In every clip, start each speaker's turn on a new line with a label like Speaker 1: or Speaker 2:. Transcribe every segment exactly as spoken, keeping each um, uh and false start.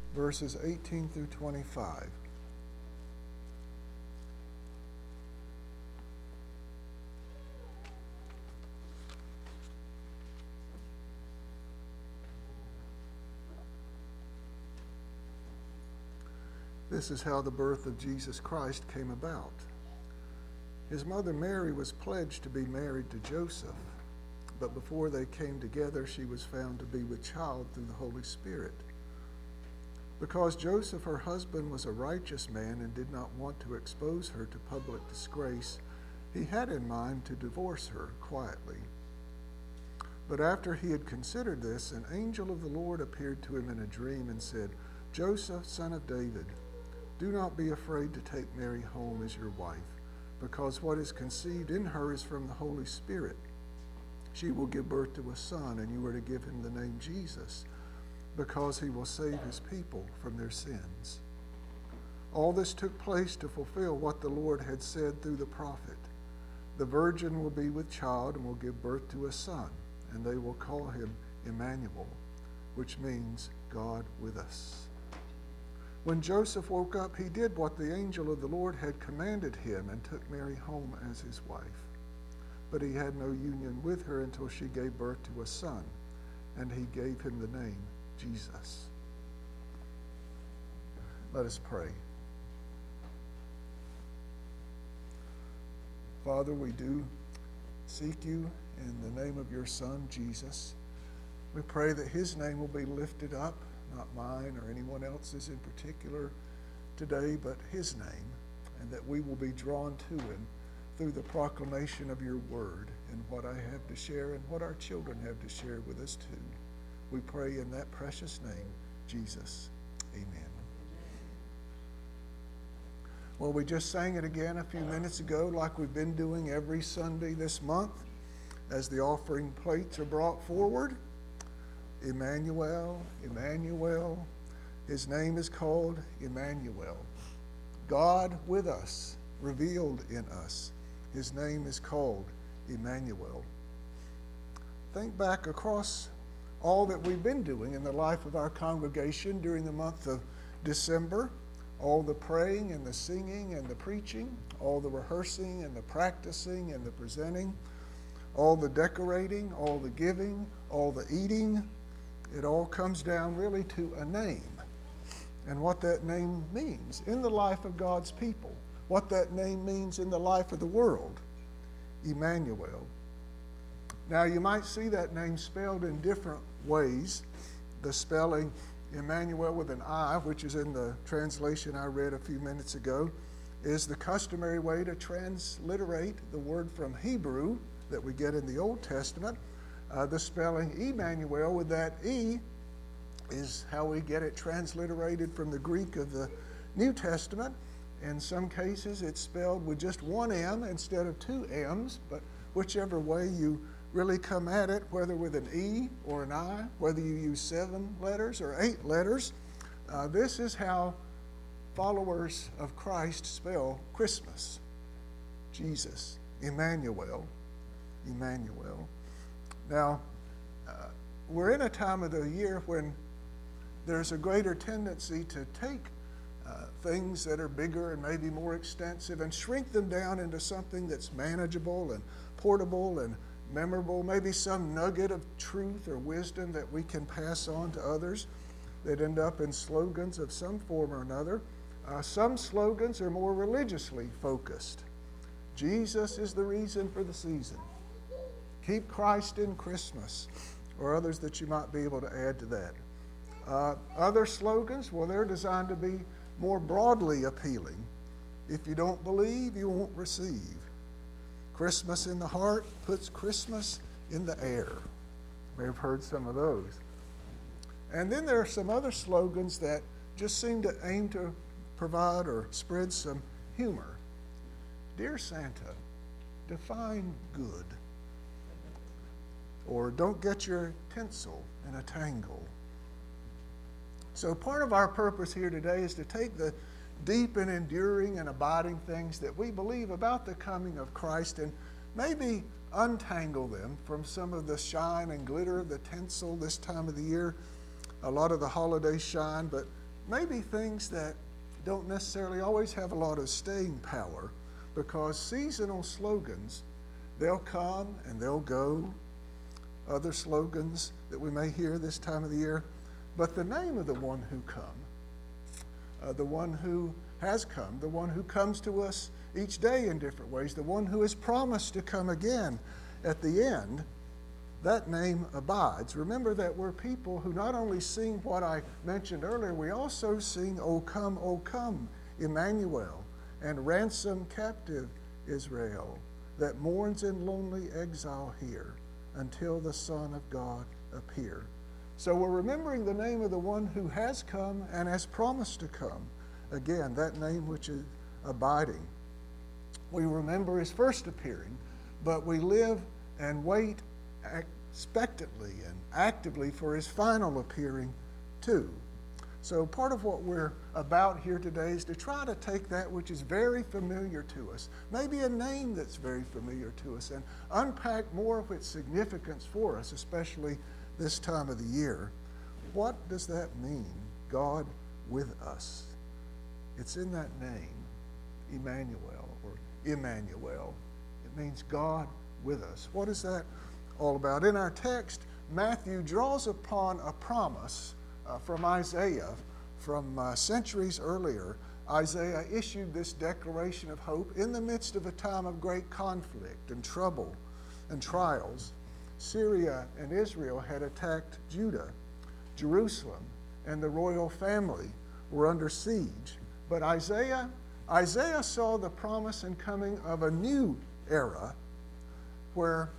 Speaker 1: verses eighteen through twenty-five. This is how the birth of Jesus Christ came about. His mother Mary was pledged to be married to Joseph, but before they came together, she was found to be with child through the Holy Spirit. Because Joseph, her husband, was a righteous man and did not want to expose her to public disgrace, he had in mind to divorce her quietly. But after he had considered this, an angel of the Lord appeared to him in a dream and said, "Joseph, son of David, do not be afraid to take Mary home as your wife, because what is conceived in her is from the Holy Spirit. She will give birth to a son, and you are to give him the name Jesus, because he will save his people from their sins." All this took place to fulfill what the Lord had said through the prophet. "The virgin will be with child and will give birth to a son, and they will call him Emmanuel," which means God with us. When Joseph woke up, he did what the angel of the Lord had commanded him and took Mary home as his wife. But he had no union with her until she gave birth to a son, and he gave him the name Jesus. Let us pray. Father, we do seek you in the name of your Son, Jesus. We pray that his name will be lifted up, not mine or anyone else's in particular today, but his name, and that we will be drawn to him through the proclamation of your word and what I have to share and what our children have to share with us too. We pray in that precious name, Jesus. Amen. Well, we just sang it again a few minutes ago, like we've been doing every Sunday this month as the offering plates are brought forward. Emmanuel, Emmanuel. His name is called Emmanuel. God with us, revealed in us. His name is called Emmanuel. Think back across all that we've been doing in the life of our congregation during the month of December. All the praying and the singing and the preaching, all the rehearsing and the practicing and the presenting, all the decorating, all the giving, all the eating. It all comes down really to a name and what that name means in the life of God's people, what that name means in the life of the world. Emmanuel. Now, you might see that name spelled in different ways. The spelling Emmanuel with an I, which is in the translation I read a few minutes ago, is the customary way to transliterate the word from Hebrew that we get in the Old Testament. Uh, the spelling Emmanuel with that E is how we get it transliterated from the Greek of the New Testament. In some cases, it's spelled with just one M instead of two M's, but whichever way you really come at it, whether with an E or an I, whether you use seven letters or eight letters, uh, this is how followers of Christ spell Christmas. Jesus, Emmanuel, Emmanuel. Now, uh, we're in a time of the year when there's a greater tendency to take uh, things that are bigger and maybe more extensive and shrink them down into something that's manageable and portable and memorable, maybe some nugget of truth or wisdom that we can pass on to others that end up in slogans of some form or another. Uh, some slogans are more religiously focused. Jesus is the reason for the season. Keep Christ in Christmas, or others that you might be able to add to that. Uh, other slogans, well, they're designed to be more broadly appealing. If you don't believe, you won't receive. Christmas in the heart puts Christmas in the air. You may have heard some of those. And then there are some other slogans that just seem to aim to provide or spread some humor. Dear Santa, define good. Or don't get your tinsel in a tangle. So part of our purpose here today is to take the deep and enduring and abiding things that we believe about the coming of Christ and maybe untangle them from some of the shine and glitter of the tinsel this time of the year. A lot of the holidays shine, but maybe things that don't necessarily always have a lot of staying power, because seasonal slogans, they'll come and they'll go. Other slogans that we may hear this time of the year, but the name of the one who come, uh, the one who has come, the one who comes to us each day in different ways, the one who has promised to come again at the end, that name abides. Remember that we're people who not only sing what I mentioned earlier, we also sing, O come, O come, Emmanuel, and ransom captive Israel, that mourns in lonely exile here, until the Son of God appear. So we're remembering the name of the one who has come and has promised to come. Again, that name which is abiding. We remember his first appearing, but we live and wait expectantly and actively for his final appearing too. So part of what we're about here today is to try to take that which is very familiar to us, maybe a name that's very familiar to us, and unpack more of its significance for us, especially this time of the year. What does that mean, God with us? It's in that name, Emmanuel, or Emmanuel. It means God with us. What is that all about? In our text, Matthew draws upon a promise Uh, from Isaiah, from uh, centuries earlier. Isaiah issued this declaration of hope in the midst of a time of great conflict and trouble and trials. Syria and Israel had attacked Judah. Jerusalem and the royal family were under siege. But Isaiah, Isaiah saw the promise and coming of a new era where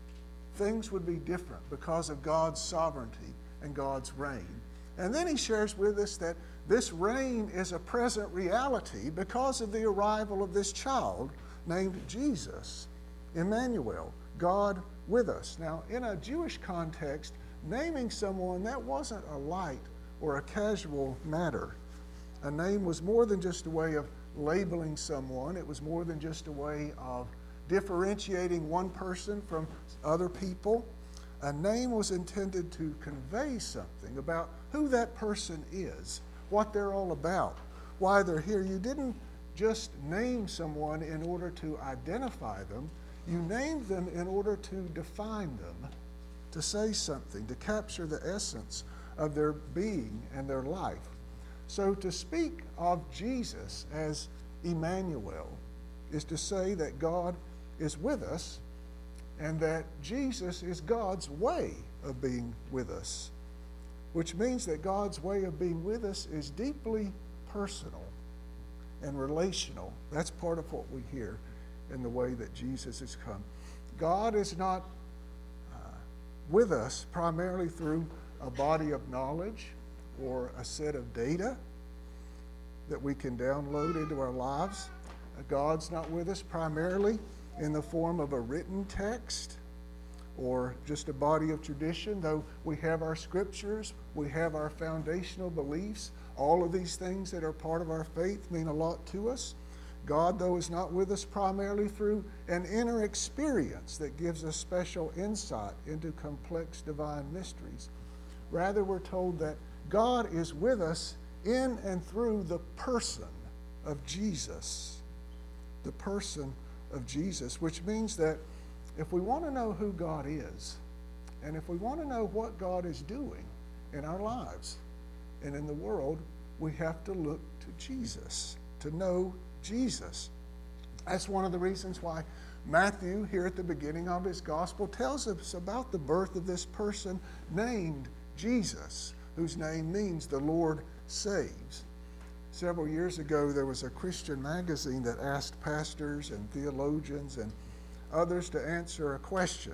Speaker 1: things would be different because of God's sovereignty and God's reign. And then he shares with us that this reign is a present reality because of the arrival of this child named Jesus, Emmanuel, God with us. Now, in a Jewish context, naming someone, that wasn't a light or a casual matter. A name was more than just a way of labeling someone. It was more than just a way of differentiating one person from other people. A name was intended to convey something about who that person is, what they're all about, why they're here. You didn't just name someone in order to identify them. You named them in order to define them, to say something, to capture the essence of their being and their life. So to speak of Jesus as Emmanuel is to say that God is with us, and that Jesus is God's way of being with us, which means that God's way of being with us is deeply personal and relational. That's part of what we hear in the way that Jesus has come. God is not uh, with us primarily through a body of knowledge or a set of data that we can download into our lives. God's not with us primarily in the form of a written text or just a body of tradition, though we have our scriptures, we have our foundational beliefs. All of these things that are part of our faith mean a lot to us. God, though, is not with us primarily through an inner experience that gives us special insight into complex divine mysteries. Rather, we're told that God is with us in and through the person of Jesus. The person of Jesus, which means that if we want to know who God is, and if we want to know what God is doing in our lives and in the world, we have to look to Jesus, to know Jesus. That's one of the reasons why Matthew, here at the beginning of his gospel, tells us about the birth of this person named Jesus, whose name means the Lord saves. Several years ago, there was a Christian magazine that asked pastors and theologians and others to answer a question.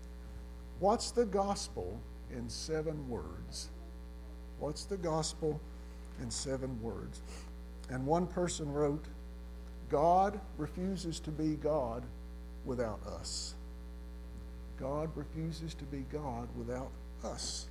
Speaker 1: What's the gospel in seven words? What's the gospel in seven words? And one person wrote, God refuses to be God without us. God refuses to be God without us.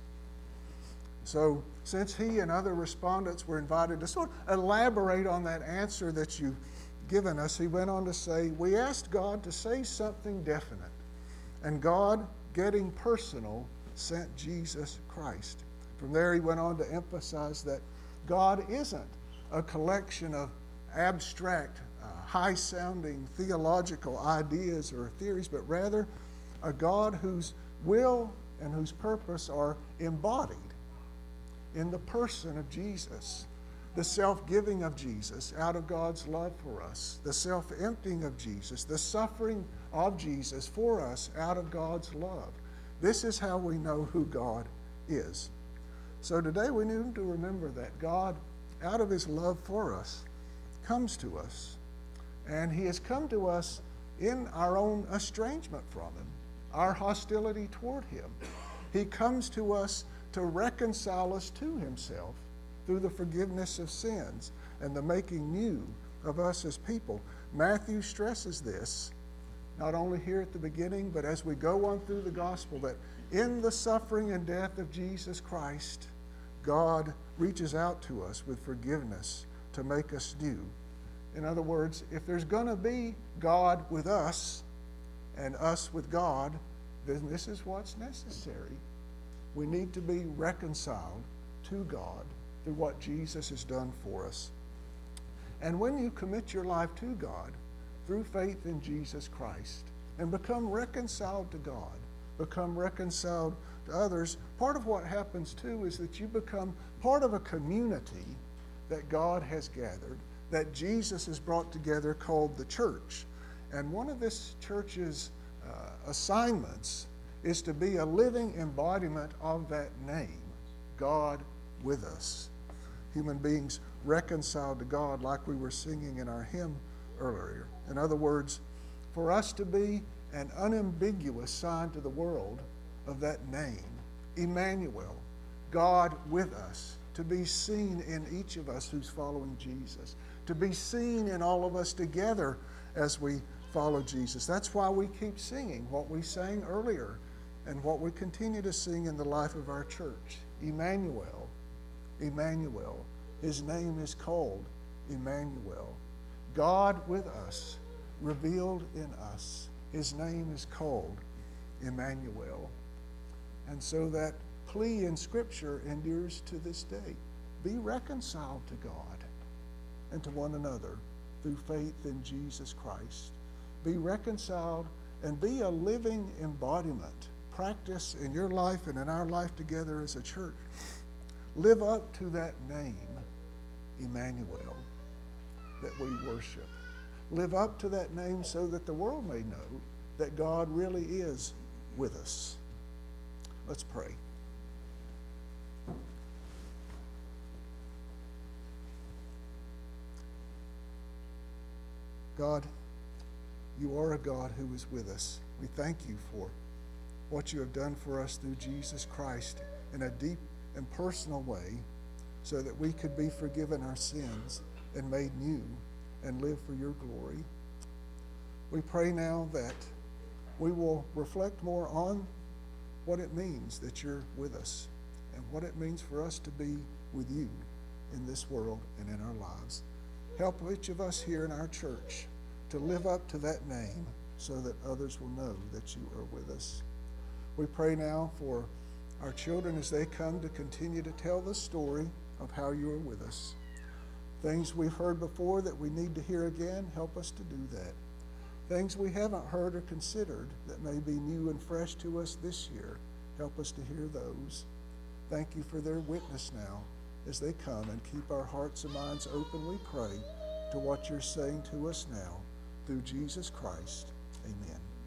Speaker 1: So since he and other respondents were invited to sort of elaborate on that answer that you've given us, he went on to say, we asked God to say something definite, and God, getting personal, sent Jesus Christ. From there he went on to emphasize that God isn't a collection of abstract, uh, high-sounding theological ideas or theories, but rather a God whose will and whose purpose are embodied in the person of Jesus, the self-giving of Jesus out of God's love for us, the self-emptying of Jesus, the suffering of Jesus for us out of God's love. This is how we know who God is. So today we need to remember that God, out of his love for us, comes to us. And he has come to us in our own estrangement from him, our hostility toward him. He comes to us to reconcile us to himself through the forgiveness of sins and the making new of us as people. Matthew stresses this, not only here at the beginning, but as we go on through the gospel, that in the suffering and death of Jesus Christ, God reaches out to us with forgiveness to make us new. In other words, if there's going to be God with us and us with God, then this is what's necessary. We need to be reconciled to God through what Jesus has done for us. And when you commit your life to God through faith in Jesus Christ and become reconciled to God, become reconciled to others, part of what happens too is that you become part of a community that God has gathered, that Jesus has brought together, called the church. And one of this church's uh, assignments is to be a living embodiment of that name, God with us. Human beings reconciled to God, like we were singing in our hymn earlier. In other words, for us to be an unambiguous sign to the world of that name, Emmanuel, God with us, to be seen in each of us who's following Jesus, to be seen in all of us together as we follow Jesus. That's why we keep singing what we sang earlier and what we continue to sing in the life of our church. Emmanuel, Emmanuel. His name is called Emmanuel. God with us, revealed in us. His name is called Emmanuel. And so that plea in Scripture endures to this day. Be reconciled to God and to one another through faith in Jesus Christ. Be reconciled and be a living embodiment. Practice in your life and in our life together as a church. Live up to that name, Emmanuel, that we worship. Live up to that name so that the world may know that God really is with us. Let's pray. God, you are a God who is with us. We thank you for what you have done for us through Jesus Christ in a deep and personal way so that we could be forgiven our sins and made new and live for your glory. We pray now that we will reflect more on what it means that you're with us and what it means for us to be with you in this world and in our lives. Help each of us here in our church to live up to that name so that others will know that you are with us. We pray now for our children as they come to continue to tell the story of how you are with us. Things we've heard before that we need to hear again, help us to do that. Things we haven't heard or considered that may be new and fresh to us this year, help us to hear those. Thank you for their witness now as they come, and keep our hearts and minds open, we pray, to what you're saying to us now through Jesus Christ. Amen.